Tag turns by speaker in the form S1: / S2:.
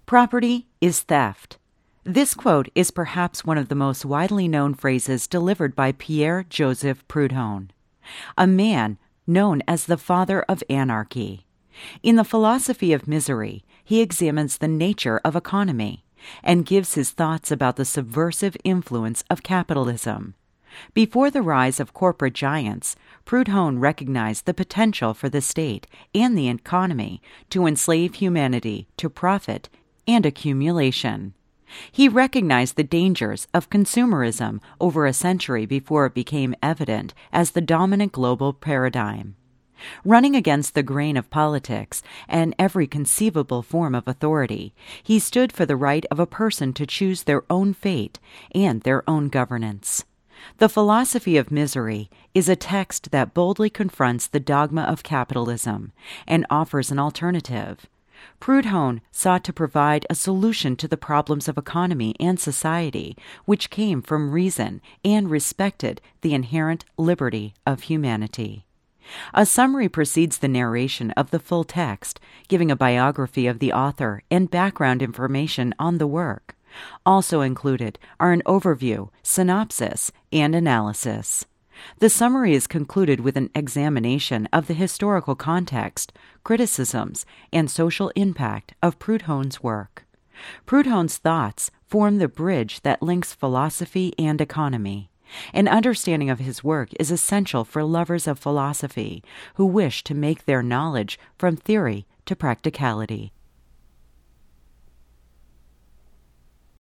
S1: Property is theft. This quote is perhaps one of the most widely known phrases delivered by Pierre-Joseph Proudhon, a man known as the father of anarchy. In The Philosophy of Misery, he examines the nature of economy and gives his thoughts about the subversive influence of capitalism. Before the rise of corporate giants, Proudhon recognized the potential for the state and the economy to enslave humanity to profit and accumulation. He recognized the dangers of consumerism over a century before it became evident as the dominant global paradigm. Running against the grain of politics and every conceivable form of authority, he stood for the right of a person to choose their own fate and their own governance. The Philosophy of Misery is a text that boldly confronts the dogma of capitalism and offers an alternative. Proudhon sought to provide a solution to the problems of economy and society, which came from reason and respected the inherent liberty of humanity. A summary precedes the narration of the full text, giving a biography of the author and background information on the work. Also included are an overview, synopsis, and analysis. The summary is concluded with an examination of the historical context, criticisms, and social impact of Proudhon's work. Proudhon's thoughts form the bridge that links philosophy and economy. An understanding of his work is essential for lovers of philosophy who wish to make their knowledge from theory to practicality.